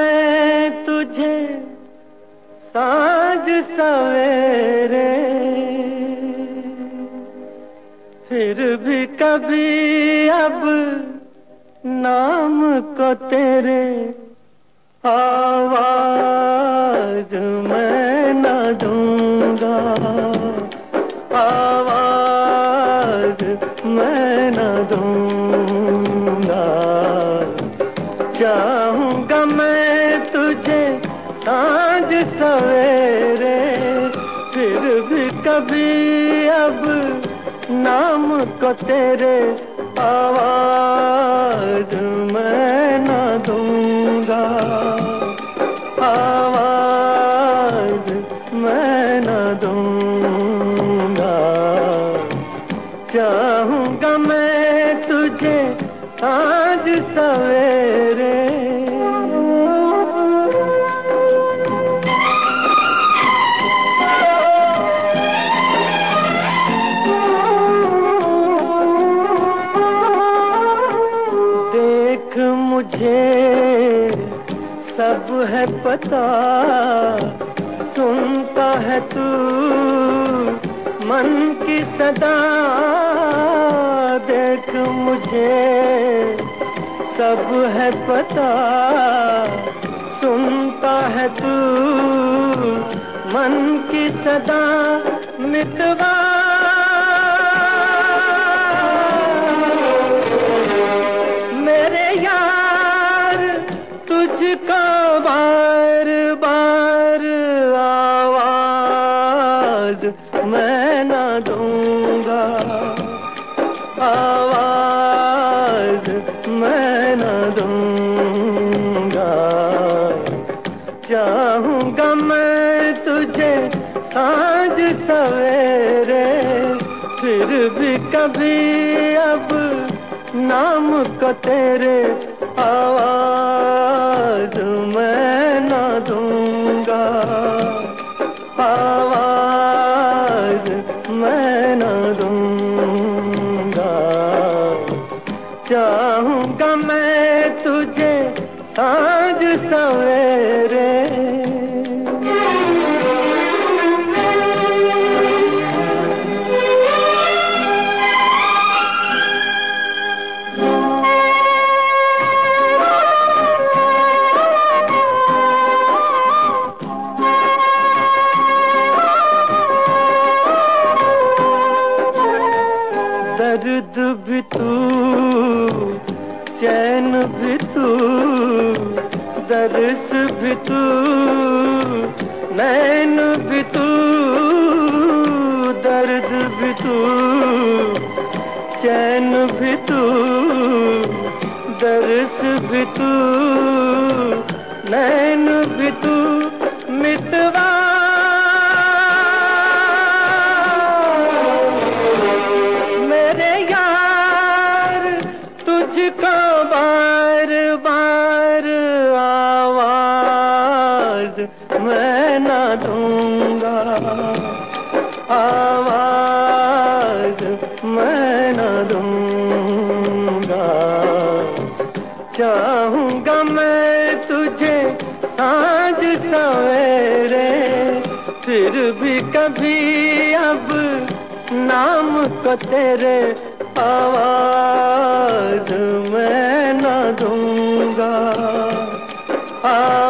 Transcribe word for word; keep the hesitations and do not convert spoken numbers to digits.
मैं तुझे साँझ सवेरे, फिर भी कभी अब नाम को तेरे आवाज मैं न दूंगा, आवाज मैं न दूंगा। चाहूंगा मैं तुझे साँझ सवेरे, फिर भी कभी अब नाम को तेरे आवाज मैं न दूंगा, आवाज मैं न दूंगा। चाहूंगा मैं तुझे साँझ सवेरे। देख मुझे सब है पता, सुनता है तू मन की सदा। देख मुझे सब है पता, सुनता है तू मन की सदा। मितवा मेरे यार तुझको बार बार आवाज मैं न दूंगा, आवाज मैं न दूंगा। चाहूंगा मैं तुझे साँझ सवेरे, फिर भी कभी अब नाम को तेरे आवाज मैं न दूंगा, आवाज मैं न दूंगा। चाहूंगा मैं तुझे साँझ सवेरे। दर्द भी तू, चैन भी तू, दर्स भी तू, नैन भी तू। दर्द भी तू, चैन भी तू, दर्स भी तू, नैन भी तू। मितवा तुझको बार बार आवाज मैं न दूंगा, आवाज मैं न दूंगा। चाहूंगा मैं तुझे साँझ सवेरे, फिर भी कभी अब नाम को तेरे आवाज मैं न दूंगा।